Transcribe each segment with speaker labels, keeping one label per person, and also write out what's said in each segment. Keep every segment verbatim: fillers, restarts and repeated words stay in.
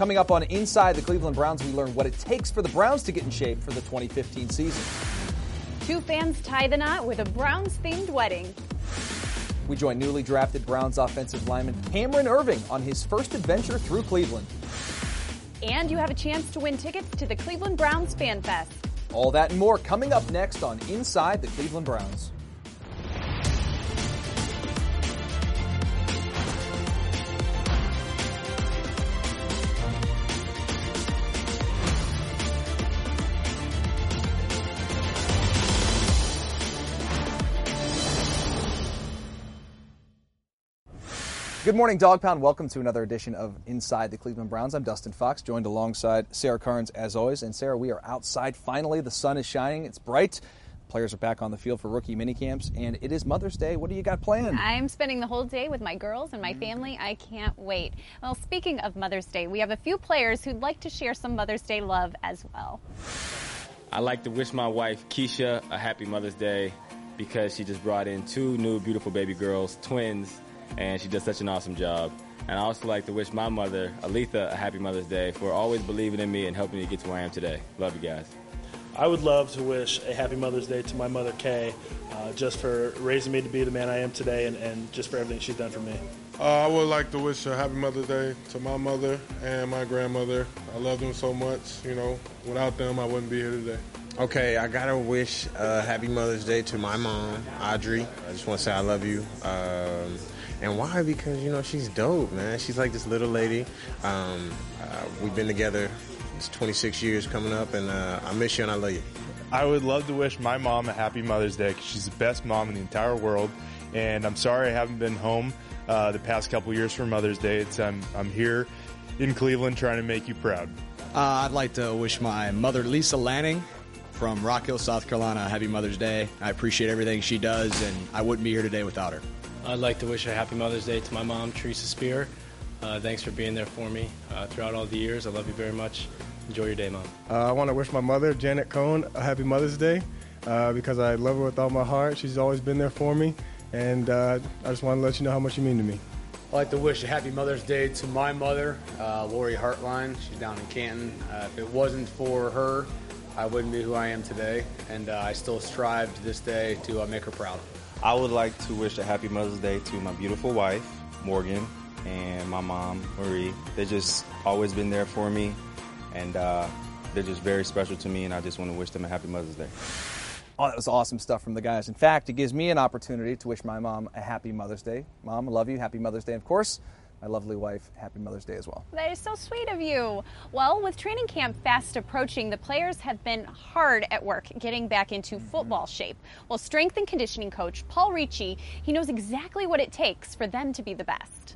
Speaker 1: Coming up on Inside the Cleveland Browns, we learn what it takes for the Browns to get in shape for the twenty fifteen season.
Speaker 2: Two fans tie the knot with a Browns-themed wedding.
Speaker 1: We join newly drafted Browns offensive lineman Cameron Irving on his first adventure through Cleveland.
Speaker 2: And you have a chance to win tickets to the Cleveland Browns Fan Fest.
Speaker 1: All that and more coming up next on Inside the Cleveland Browns. Good morning, Dog Pound. Welcome to another edition of Inside the Cleveland Browns. I'm Dustin Fox, joined alongside Sarah Carnes as always. And Sarah, we are outside finally. The sun is shining. It's bright. Players are back on the field for rookie minicamps, and it is Mother's Day. What do you got planned?
Speaker 2: I'm spending the whole day with my girls and my family. I can't wait. Well, speaking of Mother's Day, we have a few players who'd like to share some Mother's Day love as well.
Speaker 3: I'd like to wish my wife, Keisha, a happy Mother's Day because she just brought in two new beautiful baby girls, twins, and she does such an awesome job. And I also like to wish my mother, Aletha, a happy Mother's Day for always believing in me and helping me get to where I am today. Love you guys.
Speaker 4: I would love to wish a happy Mother's Day to my mother, Kay, uh, just for raising me to be the man I am today and, and just for everything she's done for me.
Speaker 5: Uh, I would like to wish a happy Mother's Day to my mother and my grandmother. I love them so much. You know, without them, I wouldn't be here today.
Speaker 6: Okay, I gotta wish a happy Mother's Day to my mom, Audrey. I just want to say I love you. Um, and why? Because, you know, she's dope, man. She's like this little lady. Um, uh, we've been together. It's twenty-six years coming up, and uh, I miss you and I love you.
Speaker 7: I would love to wish my mom a happy Mother's Day because she's the best mom in the entire world. And I'm sorry I haven't been home uh, the past couple years for Mother's Day. It's, I'm, I'm here in Cleveland trying to make you proud.
Speaker 8: Uh, I'd like to wish my mother, Lisa Lanning, from Rock Hill, South Carolina, a happy Mother's Day. I appreciate everything she does, and I wouldn't be here today without her.
Speaker 9: I'd like to wish a happy Mother's Day to my mom, Teresa Spear. Uh, thanks for being there for me uh, throughout all the years. I love you very much. Enjoy your day, Mom.
Speaker 10: Uh, I want to wish my mother, Janet Cohn, a happy Mother's Day uh, because I love her with all my heart. She's always been there for me, and uh, I just want to let you know how much you mean to me.
Speaker 11: I'd like to wish a happy Mother's Day to my mother, uh, Lori Hartline. She's down in Canton. Uh, if it wasn't for her, I wouldn't be who I am today, and uh, I still strive to this day to uh, make her proud.
Speaker 12: I would like to wish a happy Mother's Day to my beautiful wife, Morgan, and my mom, Marie. They've just always been there for me, and uh, they're just very special to me, and I just want to wish them a happy Mother's Day.
Speaker 1: Oh, that was awesome stuff from the guys. In fact, it gives me an opportunity to wish my mom a happy Mother's Day. Mom, I love you. Happy Mother's Day. And of course, my lovely wife, happy Mother's Day as well.
Speaker 2: That is so sweet of you. Well, with training camp fast approaching, the players have been hard at work getting back into mm-hmm. football shape. Well, strength and conditioning coach Paul Ricci, he knows exactly what it takes for them to be the best.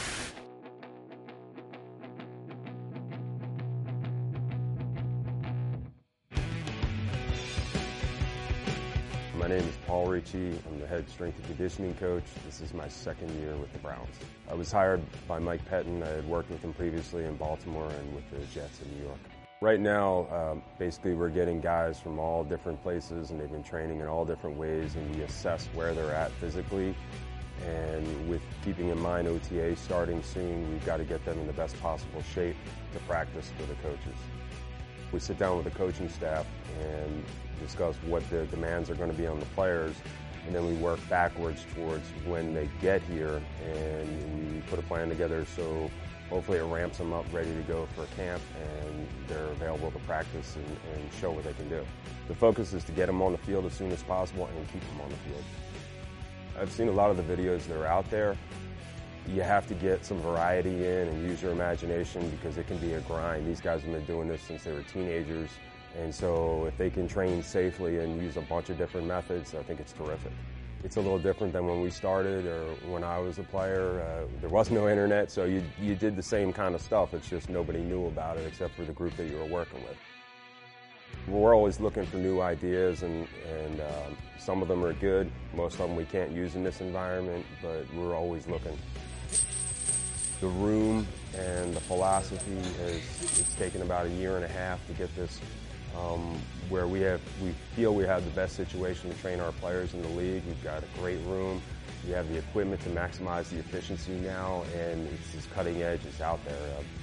Speaker 13: My name is Paul Ricci. I'm the head strength and conditioning coach. This is my second year with the Browns. I was hired by Mike Pettin. I had worked with him previously in Baltimore and with the Jets in New York. Right now, um, basically we're getting guys from all different places, and they've been training in all different ways, and we assess where they're at physically. And with keeping in mind O T A starting soon, we've got to get them in the best possible shape to practice for the coaches. We sit down with the coaching staff and discuss what the demands are going to be on the players, and then we work backwards towards when they get here, and we put a plan together so hopefully it ramps them up ready to go for camp, and they're available to practice and, and show what they can do. The focus is to get them on the field as soon as possible and keep them on the field. I've seen a lot of the videos that are out there. You have to get some variety in and use your imagination because it can be a grind. These guys have been doing this since they were teenagers, and so if they can train safely and use a bunch of different methods, I think it's terrific. It's a little different than when we started or when I was a player. Uh, there was no internet, so you, you did the same kind of stuff. It's just nobody knew about it except for the group that you were working with. We're always looking for new ideas, and, and um, some of them are good. Most of them we can't use in this environment, but we're always looking. The room and the philosophy has it's taken about a year and a half to get this um, where we have we feel we have the best situation to train our players in the league. We've got a great room. We have the equipment to maximize the efficiency now, and it's as cutting edge as out there. Uh,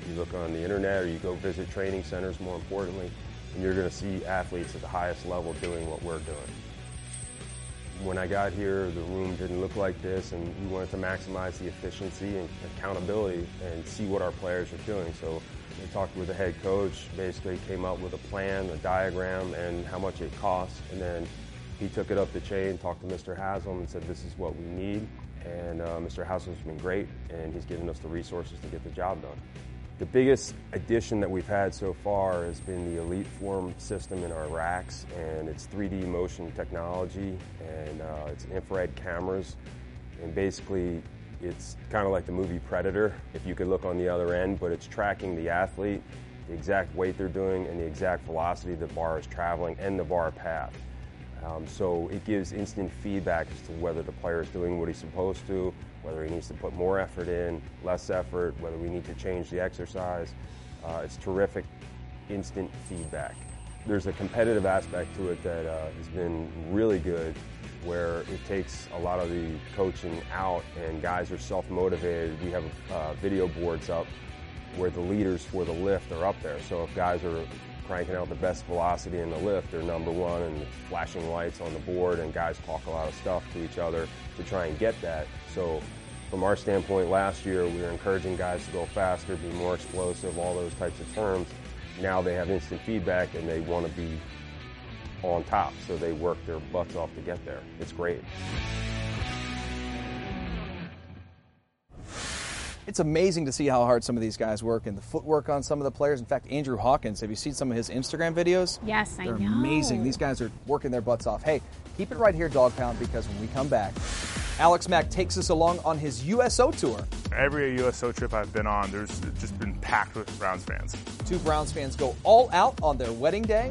Speaker 13: you look on the internet, or you go visit training centers, more importantly, and you're going to see athletes at the highest level doing what we're doing. When I got here, the room didn't look like this, and we wanted to maximize the efficiency and accountability and see what our players are doing. So we talked with the head coach, basically came up with a plan, a diagram, and how much it costs. And then he took it up the chain, talked to Mister Haslam, and said, this is what we need. And uh, Mister Haslam's been great, and he's given us the resources to get the job done. The biggest addition that we've had so far has been the Elite Form system in our racks, and it's three D motion technology, and uh, it's infrared cameras, and basically it's kind of like the movie Predator, if you could look on the other end, but it's tracking the athlete, the exact weight they're doing, and the exact velocity the bar is traveling, and the bar path. Um, so it gives instant feedback as to whether the player is doing what he's supposed to, whether he needs to put more effort in, less effort, whether we need to change the exercise. Uh, it's terrific instant feedback. There's a competitive aspect to it that uh, has been really good, where it takes a lot of the coaching out and guys are self-motivated. We have uh, video boards up where the leaders for the lift are up there. So if guys are cranking out the best velocity in the lift, they're number one, and it's flashing lights on the board, and guys talk a lot of stuff to each other to try and get that. So from our standpoint, last year we were encouraging guys to go faster, be more explosive, all those types of terms. Now they have instant feedback and they want to be on top, so they work their butts off to get there. It's great.
Speaker 1: It's amazing to see how hard some of these guys work and the footwork on some of the players. In fact, Andrew Hawkins, have you seen some of his Instagram videos?
Speaker 2: Yes, I
Speaker 1: They're
Speaker 2: know.
Speaker 1: amazing. These guys are working their butts off. Hey, keep it right here, Dog Pound, because when we come back, Alex Mack takes us along on his U S O tour.
Speaker 7: Every U S O trip I've been on, there's just been packed with Browns fans.
Speaker 1: Two Browns fans go all out on their wedding day.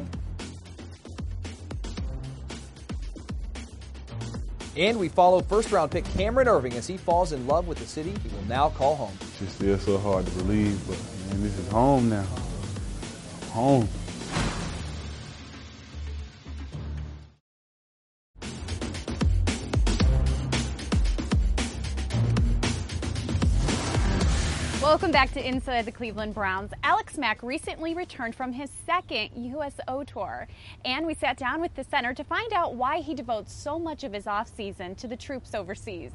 Speaker 1: And we follow first-round pick Cameron Irving as he falls in love with the city he will now call home.
Speaker 14: It just feels so hard to believe, but man, this is home now. Home.
Speaker 2: Welcome back to Inside the Cleveland Browns. Alex Mack recently returned from his second U S O tour, and we sat down with the center to find out why he devotes so much of his offseason to the troops overseas.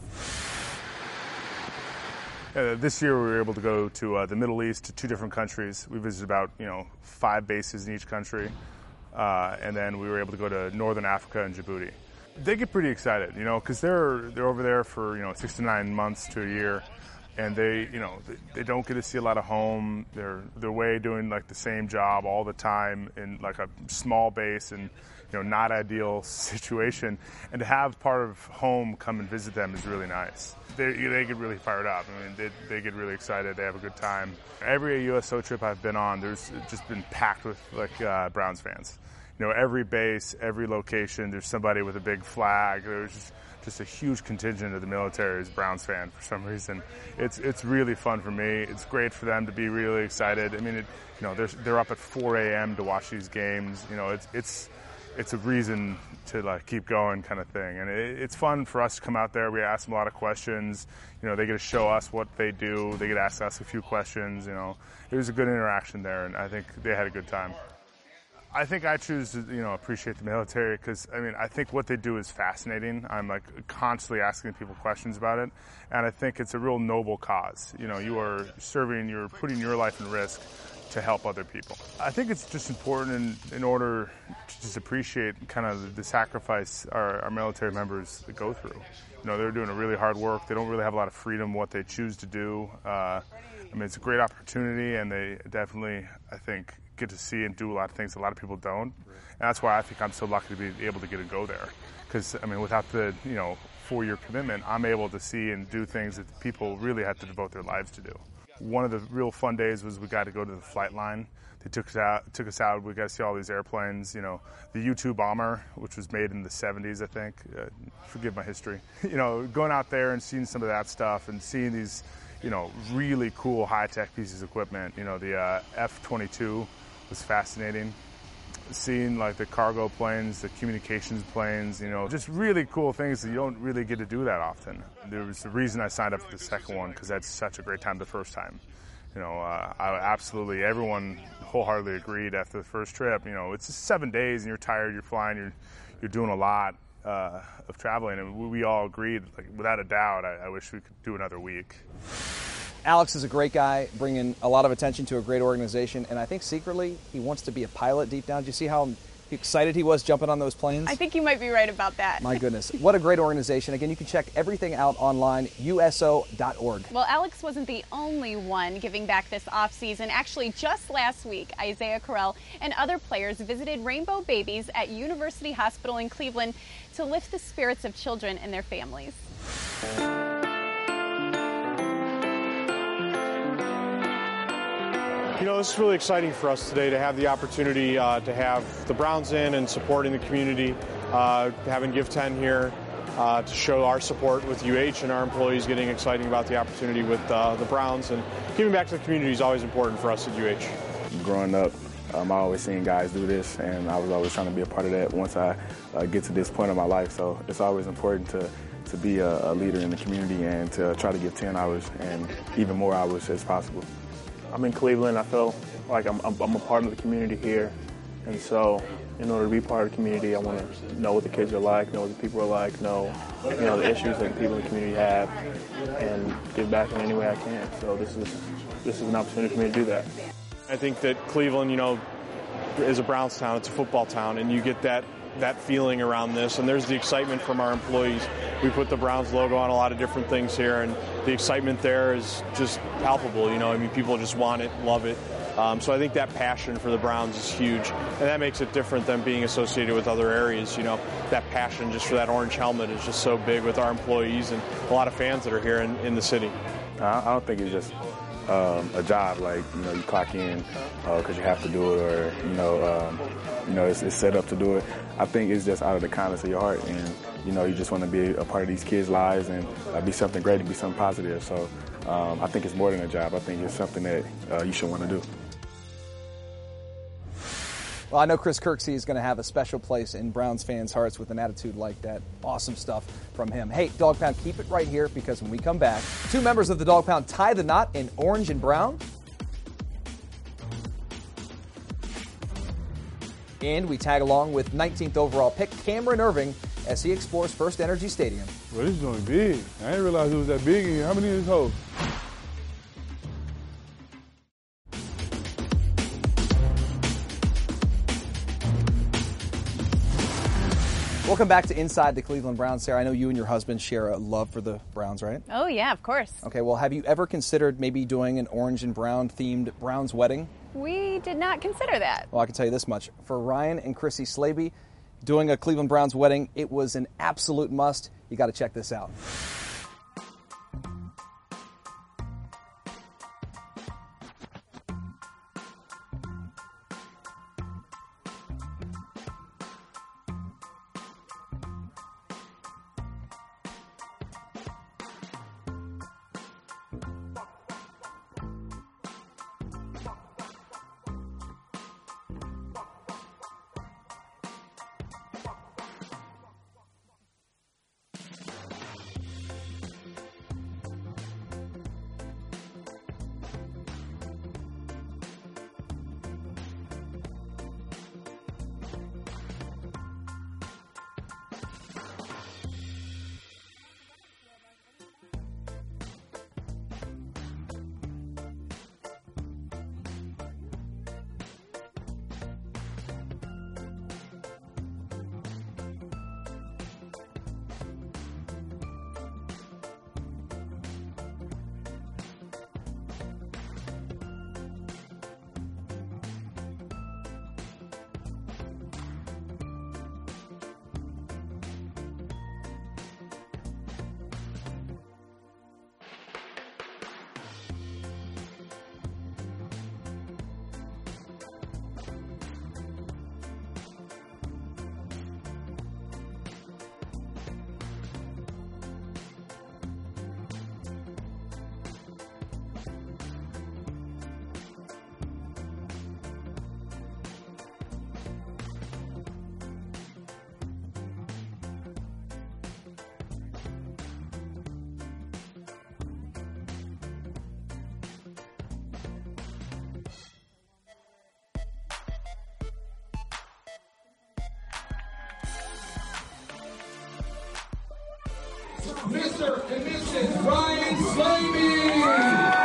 Speaker 7: Uh, this year we were able to go to uh, the Middle East, to two different countries. We visited about, you know, five bases in each country, uh, and then we were able to go to Northern Africa and Djibouti. They get pretty excited, you know, because they're they're over there for, you know, six to nine months to a year. And they, you know, they, they don't get to see a lot of home. They're they're away doing like the same job all the time in like a small base and, you know, not ideal situation. And to have part of home come and visit them is really nice. They they get really fired up. I mean, they they get really excited. They have a good time. Every U S O trip I've been on, there's just been packed with like uh, Browns fans. You know, every base, every location, there's somebody with a big flag. There's just Just a huge contingent of the military is Browns fan for some reason. It's it's really fun for me. It's great for them to be really excited. I mean, it, you know, they're they're up at four a.m. to watch these games. You know, it's it's it's a reason to like keep going, kind of thing. And it, it's fun for us to come out there. We ask them a lot of questions. You know, they get to show us what they do. They get to ask us a few questions. You know, it was a good interaction there, and I think they had a good time. I think I choose to, you know, appreciate the military because, I mean, I think what they do is fascinating. I'm, like, constantly asking people questions about it, and I think it's a real noble cause. You know, you are serving, you're putting your life in risk to help other people. I think it's just important in, in order to just appreciate kind of the sacrifice our, our military members go through. You know, they're doing a really hard work. They don't really have a lot of freedom what they choose to do. Uh, I mean, it's a great opportunity, and they definitely, I think, get to see and do a lot of things a lot of people don't. And that's why I think I'm so lucky to be able to get to go there. Because, I mean, without the, you know, four-year commitment, I'm able to see and do things that people really have to devote their lives to do. One of the real fun days was we got to go to the flight line. They took us out, took us out. We got to see all these airplanes, you know, the U two bomber, which was made in the seventies, I think. Uh, forgive my history. You know, going out there and seeing some of that stuff and seeing these, you know, really cool high-tech pieces of equipment. You know, the uh, F twenty-two was fascinating. Seeing like the cargo planes, the communications planes, you know, just really cool things that you don't really get to do that often. There was the reason I signed up for the second one, because I had such a great time the first time.
Speaker 15: You know, uh, I absolutely, everyone wholeheartedly agreed after the first trip. You know, it's just seven days and you're tired, you're flying, you're you're doing a lot uh, of traveling, and we, we all agreed, like, without a doubt, I, I wish we could do another week.
Speaker 1: Alex is a great guy, bringing a lot of attention to a great organization, and I think secretly he wants to be a pilot deep down. Did you see how excited he was jumping on those planes?
Speaker 2: I think you might be right about that.
Speaker 1: My goodness. What a great organization. Again, you can check everything out online, U S O dot org.
Speaker 2: Well, Alex wasn't the only one giving back this offseason. Actually, just last week, Isaiah Carell and other players visited Rainbow Babies at University Hospital in Cleveland to lift the spirits of children and their families.
Speaker 16: You know, this is really exciting for us today to have the opportunity uh, to have the Browns in and supporting the community, uh, having Give ten here uh, to show our support with U H and our employees getting exciting about the opportunity with uh, the Browns. And giving back to the community is always important for us at U H.
Speaker 14: Growing up, um, I always seen guys do this, and I was always trying to be a part of that once I uh, get to this point in my life. So it's always important to, to be a, a leader in the community and to try to give ten hours and even more hours as possible.
Speaker 17: I'm in Cleveland. I feel like I'm, I'm, I'm a part of the community here. And so in order to be part of the community, I want to know what the kids are like, know what the people are like, know, you know, the issues that the people in the community have, and give back in any way I can. So this is, this is an opportunity for me to do that.
Speaker 16: I think that Cleveland, you know, is a Browns town. It's a football town, and you get that that feeling around this, and there's the excitement from our employees. We put the Browns logo on a lot of different things here, and the excitement there is just palpable. You know, I mean, people just want it, love it. Um, so I think that passion for the Browns is huge, and that makes it different than being associated with other areas. You know, that passion just for that orange helmet is just so big with our employees and a lot of fans that are here in, in the city.
Speaker 14: I don't think it's just um, a job, like, you know, you clock in because uh, you have to do it, or, you know, um, you know, it's, it's set up to do it. I think it's just out of the kindness of your heart, and, you know, you just want to be a part of these kids' lives and uh, be something great and be something positive. So um, I think it's more than a job. I think it's something that uh, you should want to do.
Speaker 1: Well, I know Chris Kirksey is going to have a special place in Browns fans' hearts with an attitude like that. Awesome stuff from him. Hey, Dog Pound, keep it right here, because when we come back, two members of the Dog Pound tie the knot in orange and brown. And we tag along with nineteenth overall pick Cameron Irving as he explores First Energy Stadium.
Speaker 14: Well, this is going to be big. I didn't realize it was that big in here. How many is this hole?
Speaker 1: Welcome back to Inside the Cleveland Browns. Sarah, I know you and your husband share a love for the Browns, right?
Speaker 2: Oh, yeah, of course.
Speaker 1: Okay, well, have you ever considered maybe doing an orange and brown themed Browns wedding?
Speaker 2: We did not consider that.
Speaker 1: Well, I can tell you this much. For Ryan and Chrissy Slaby, doing a Cleveland Browns wedding, it was an absolute must. You got to check this out.
Speaker 18: Mister and Missus Ryan Slavy.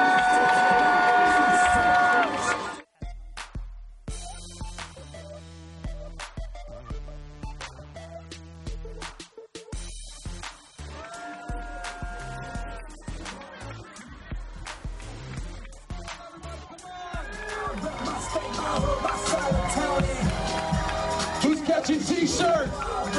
Speaker 18: Who's catching t-shirts?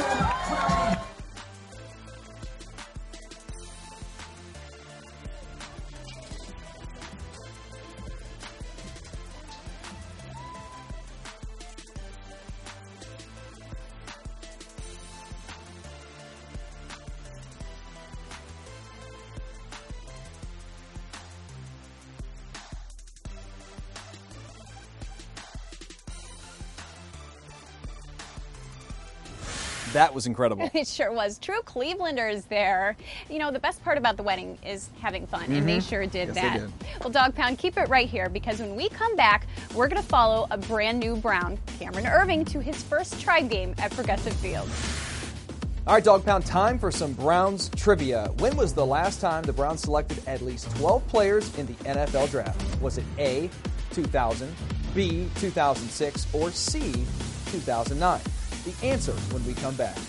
Speaker 1: That was incredible.
Speaker 2: It sure was. True Clevelanders there. You know, the best part about the wedding is having fun,
Speaker 1: Mm-hmm.
Speaker 2: and they sure did
Speaker 1: yes,
Speaker 2: that.
Speaker 1: They did.
Speaker 2: Well, Dog Pound, keep it right here, because when we come back, we're going to follow a brand new Brown, Cameron Irving, to his first Tribe game at Progressive Field.
Speaker 1: All right, Dog Pound, time for some Browns trivia. When was the last time the Browns selected at least twelve players in the N F L draft? Was it A, two thousand, B, two thousand six, or C, two thousand nine? The answer when we come back.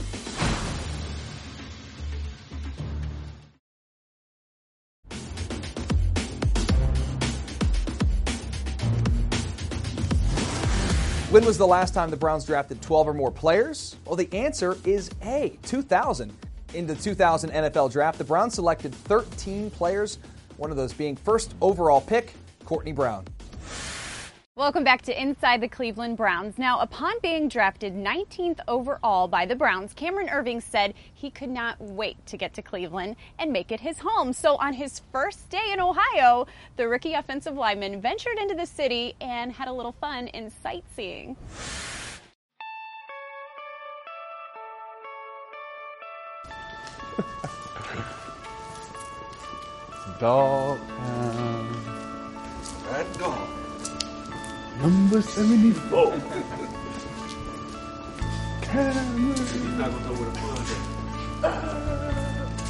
Speaker 1: When was the last time the Browns drafted twelve or more players? Well, the answer is A, two thousand. In the two thousand N F L draft, the Browns selected thirteen players, one of those being first overall pick, Courtney Brown.
Speaker 2: Welcome back to Inside the Cleveland Browns. Now, upon being drafted nineteenth overall by the Browns, Cameron Irving said he could not wait to get to Cleveland and make it his home. So on his first day in Ohio, the rookie offensive lineman ventured into the city and had a little fun in sightseeing.
Speaker 19: Dog Pound. That dog. Number seventy-four. Cameron. He's not going to know where the fun is.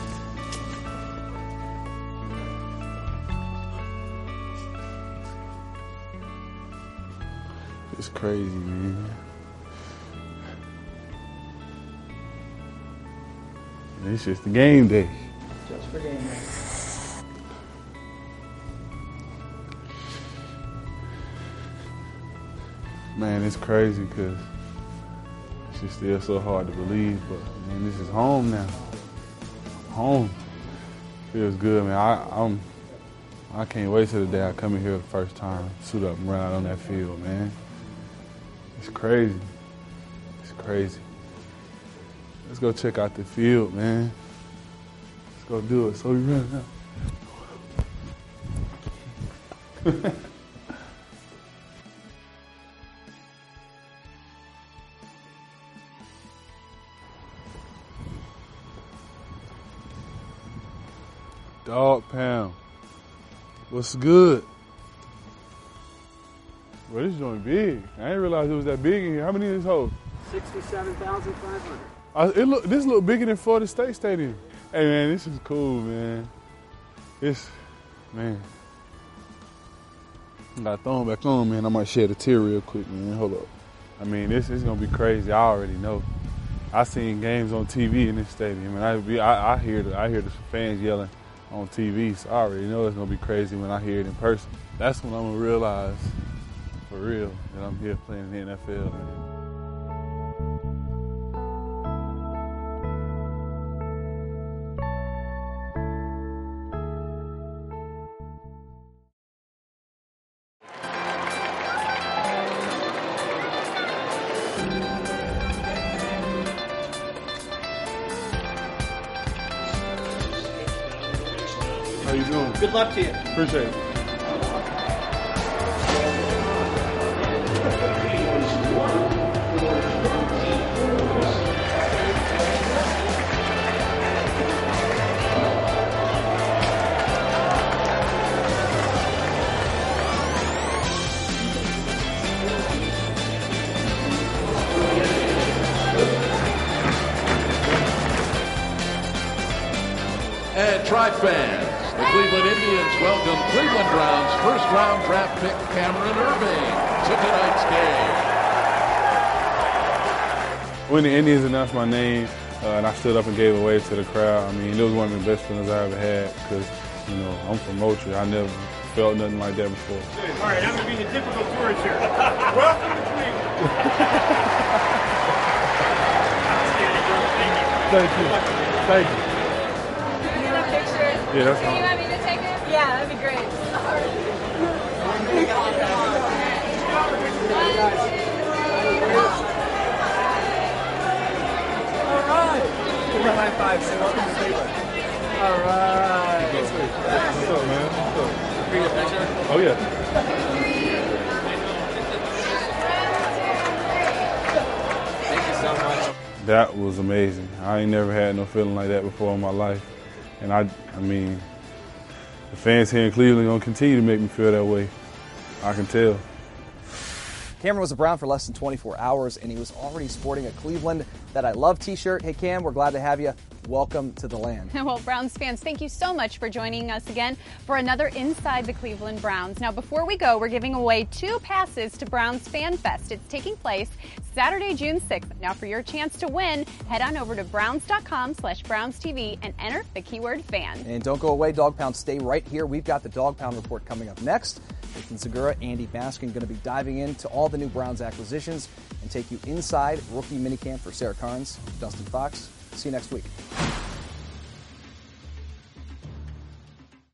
Speaker 19: It's crazy, man. It's just the game day.
Speaker 20: Just for game day.
Speaker 19: Man, it's crazy because it's just still so hard to believe, but man, this is home now. Home. Feels good, man. I, I'm, I can't wait till the day I come in here the first time, suit up and run out on that field, man. It's crazy. It's crazy. Let's go check out the field, man. Let's go do it. So we run out. Dog Pound. What's good? Well, this joint big. I didn't realize it was that big in here. How many of this hold?
Speaker 20: sixty-seven thousand five hundred.
Speaker 19: Uh, it look, this look bigger than Florida State Stadium. Hey, man, this is cool, man. This, man. I got to throw them back on, man. I might shed a tear real quick, man. Hold up. I mean, this is going to be crazy. I already know. I seen games on T V in this stadium, and I be, I, I hear the, I hear the fans yelling on T V, so I already know it's going to be crazy when I hear it in person. That's when I'm going to realize, for real, that I'm here playing in the N F L, man. How you doing?
Speaker 20: Good luck to you.
Speaker 19: Appreciate it.
Speaker 18: fans, the Cleveland Indians welcome Cleveland Browns first-round draft pick Cameron Irving to tonight's game.
Speaker 19: When the Indians announced my name uh, and I stood up and gave a wave to the crowd, I mean, it was one of the best feelings I ever had because, you know, I'm from Moultrie. I never felt nothing like that before.
Speaker 21: All right, I'm going to be the typical tourist here. Welcome to Cleveland.
Speaker 19: Thank you. Thank you.
Speaker 22: Can we get a picture?
Speaker 19: Yeah, that's
Speaker 22: Can
Speaker 19: fine.
Speaker 22: you want me to take it? Yeah, that'd be great.
Speaker 21: All right. Give me a high five. Say welcome to Cleveland. All right.
Speaker 19: What's up, man? What's up?
Speaker 21: Can we get a picture?
Speaker 19: Oh, yeah.
Speaker 21: Thank you so much.
Speaker 19: That was amazing. I ain't never had no feeling like that before in my life. And I, I mean, the fans here in Cleveland are going to continue to make me feel that way. I can tell.
Speaker 1: Cameron was a Brown for less than twenty-four hours, and he was already sporting a Cleveland That I Love t-shirt. Hey, Cam, we're glad to have you. Welcome to the land.
Speaker 2: Well, Browns fans, thank you so much for joining us again for another Inside the Cleveland Browns. Now, before we go, we're giving away two passes to Browns Fan Fest. It's taking place Saturday, June sixth. Now, for your chance to win, head on over to browns.com slash Browns TV and enter the keyword fan.
Speaker 1: And don't go away, Dog Pound. Stay right here. We've got the Dog Pound report coming up next. Nathan Segura, Andy Baskin going to be diving into all the new Browns acquisitions and take you inside rookie minicamp for Sarah Carnes. Dustin Fox. See you next week.